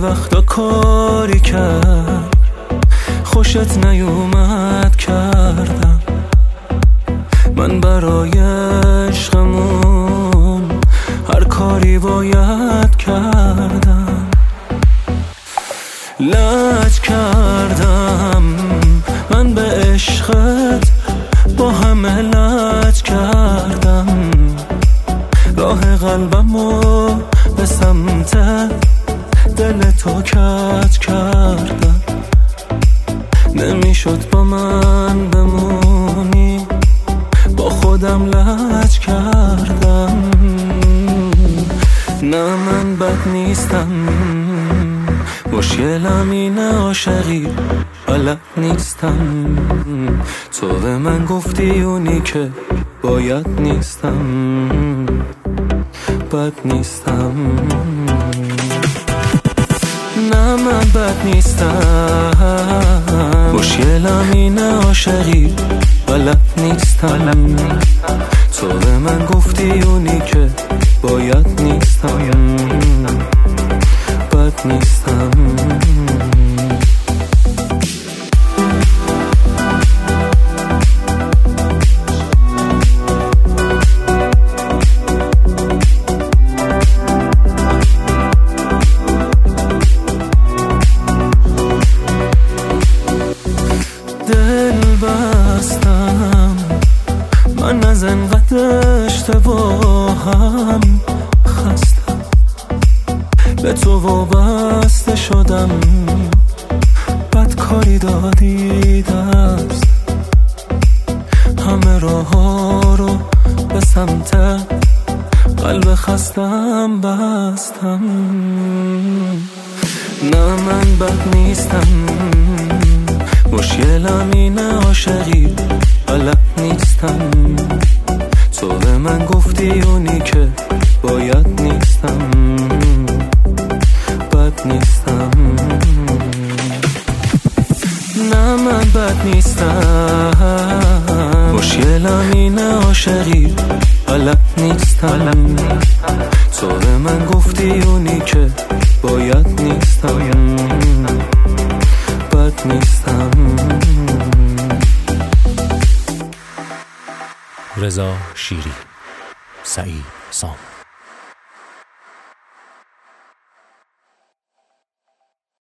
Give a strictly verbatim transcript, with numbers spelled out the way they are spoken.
وقتا کاری کرد خوشت نیومد کردم، من برای عشقمون هر کاری باید کردم. لج کردم من به عشقت، با همه لج کردم، راه قلبمو به سمت دل تو کج کردم. نمیشد با من بمونی، با خودم لج کردم. نه من بد نیستم، مشکلم اینه عاشقی بلد نیستم. تو به من گفتی اونی که باید نیستم، بد نیستم. نه من بد نیستم، مشکلم اینه عاشقی بلد نیستم. تو به من گفتی اونی که باید نیستم، بد نیستم. دل بستم من از انقدر اشتباهم خستم، به تو وابسته شدم، بد کاری دادی دست، همه راه ها رو به سمت قلب خستم بستم. نه من بد نیستم، مشکلم اینه عاشقی بلد نیستم. تو به من گفتی اونی که باید نیستم، بد نیستم. نه من بد نیستم، مشکلم اینه عاشقی بلد نیستم. تو به من گفتی اونی که باید نیستم، بد نیستم. رضا شیری، سعید سام.